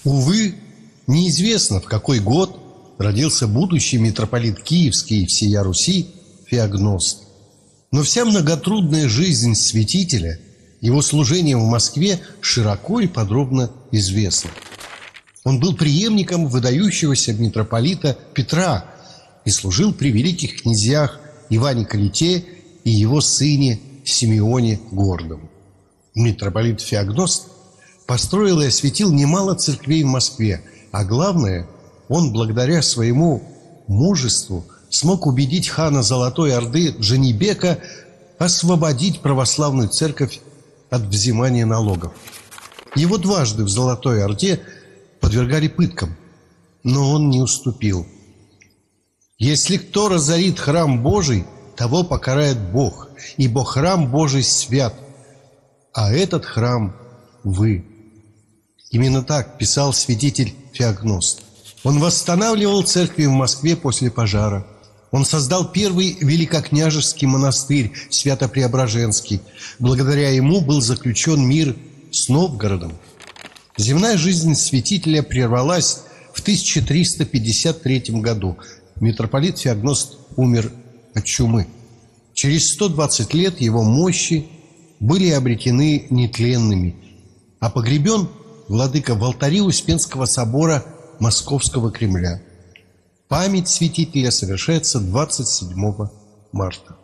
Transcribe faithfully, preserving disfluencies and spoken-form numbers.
Увы, неизвестно, в какой год родился будущий митрополит Киевский и всея Руси Феогност. Но вся многотрудная жизнь святителя, его служение в Москве широко и подробно известно. Он был преемником выдающегося митрополита Петра и служил при великих князьях Иване Калите и его сыне Симеоне Гордом. Митрополит Феогност построил и осветил немало церквей в Москве, а главное, он благодаря своему мужеству смог убедить хана Золотой Орды Джанибека освободить православную церковь от взимания налогов. Его дважды в Золотой Орде подвергали пыткам, но он не уступил. «Если кто разорит храм Божий, того покарает Бог, ибо храм Божий свят, а этот храм – вы». Именно так писал святитель Феогност. Он восстанавливал церкви в Москве после пожара. Он создал первый великокняжеский монастырь Свято-Преображенский. Благодаря ему был заключен мир с Новгородом. Земная жизнь святителя прервалась в тысяча триста пятьдесят третьем году. Митрополит Феогност умер от чумы. Через сто двадцать лет его мощи были обретены нетленными, а погребен владыка в алтаре Успенского собора Московского Кремля. Память святителя совершается двадцать седьмого марта.